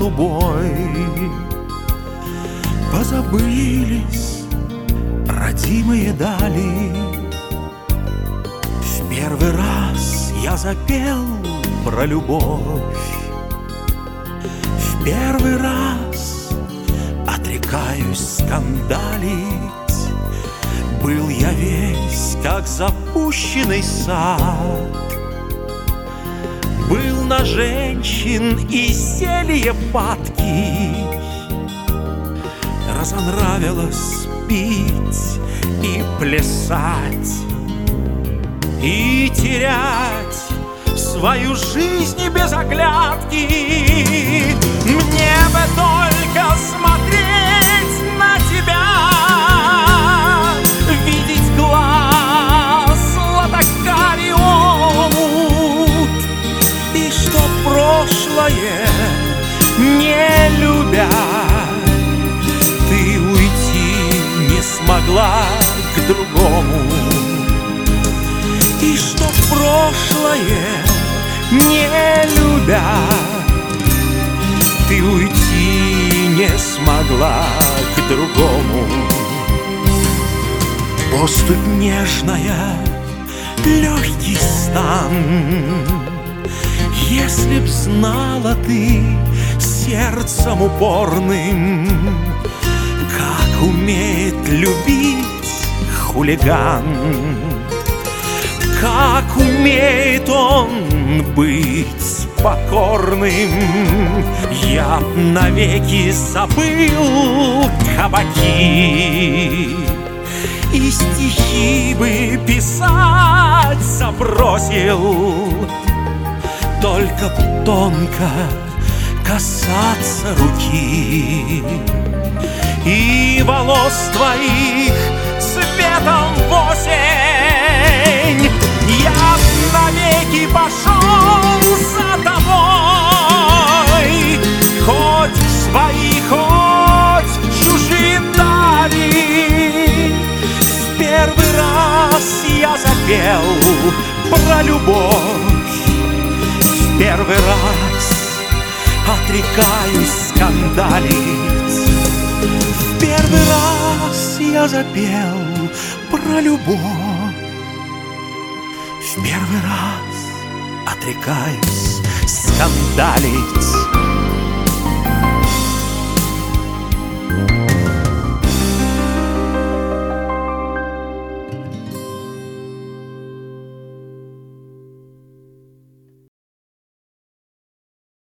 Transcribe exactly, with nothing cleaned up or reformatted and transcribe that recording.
голубой. Позабылись родимые дали. В первый раз я запел про любовь. В первый раз отрекаюсь скандалить. Был я весь, как запущенный сад. Был на женщин и зелье падки. Разонравилось пить и плясать, и терять свою жизнь без оглядки. Мне бы только смотреть на тебя, видеть глаз златокарий омут, и что прошлое, не любя, ты уйти не смогла к другому. И что прошлое, не любя, ты уйти не смогла к другому. Поступь нежная, легкий стан. Если б знала ты сердцем упорным, как умеет любить хулиган, как умеет он быть покорным. Я б навеки забыл кабаки и стихи бы писать забросил. Только б тонко касаться руки и волос твоих цветом в осень. Я б навеки пошел за тобой, хоть в свои, хоть чужие дали. В первый раз я запел про любовь. В первый раз отрекаюсь скандалить. В первый раз я запел про любовь. В первый раз отрекаюсь скандалить.